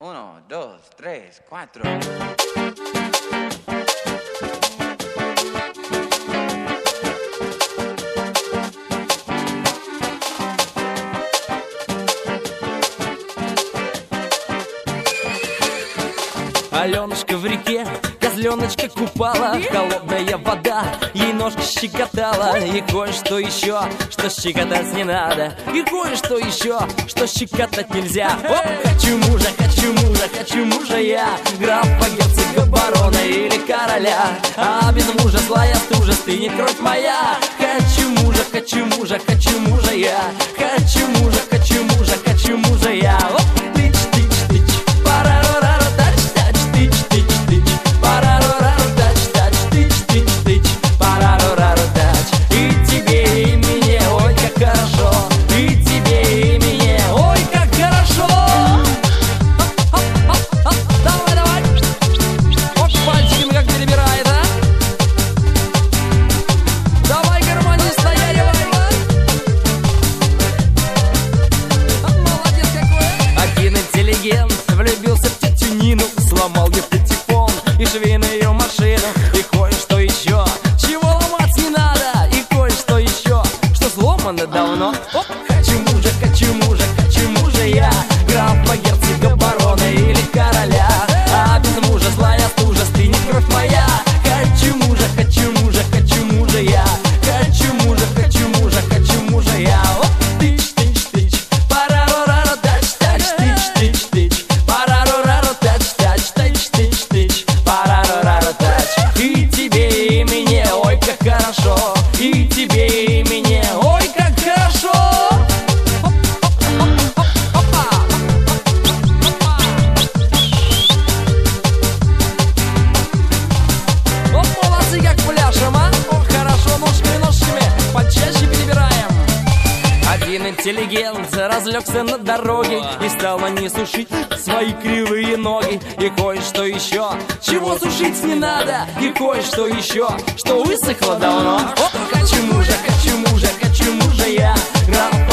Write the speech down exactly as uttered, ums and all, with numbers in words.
Uno, dos, tres, cuatro. Аленушка в реке, козленочка купала, холодная вода ей ножки щекотала. И кое-что еще, что щекотать не надо, и кое-что еще, что щекотать нельзя. Оп! Хочу мужа, хочу мужа, хочу мужа я, графа, герцога, барона или короля. А без мужа злая стужа, стынет кровь моя. Хочу мужа, хочу мужа, хочу мужа я, хочу мужа, хочу мужа, хочу мужа я. Оп! Тыч, тыч, тыч, парарара, тач, тач, тыч, тыч, тыч, парарара, тач, тач, тыч, тыч, тыч, парарара, тач. И тебе, и мне, ой, как хорошо, и тебе, и мне, ой, как хорошо. Давай, давай. Оп, пальчиками как перебирает, а? Давай, гармонист, стоять, давай, молодец какой. Один интеллигент влюбился в тетю Нину, сломал ей патефон и швейную машину. И кое-что еще, чего ломать не надо, и кое-что еще, что сломано давно. Оп! Хочу мужа, хочу мужа, хочу мужа я, графа, герцога, барона или короля. А без мужа злая стужа, стынет кровь моя. Хочу мужа, хочу мужа, хочу мужа я, хочу мужа, хочу мужа, хочу мужа я. Оп! Тыч, тыч, тыч, парарара, тач, тач, тыч, тыч, тыч, парарара, тач, тач, тыч, тыч, тыч, парарара, тач. И тебе, и мне, ой, как хорошо, и тебе, и мне, ой, как хорошо. Вот молодцы, как пляшем, а? О, хорошо, ножками, ножками, почаще перебираем. Один интеллигент разлегся на дороге и стал на ней сушить свои кривые ноги. И кое-что еще, чего сушить не надо, и кое-что еще, что высохло давно. Оп! Хочу мужа, хочу мужа, хочу мужа я, граф,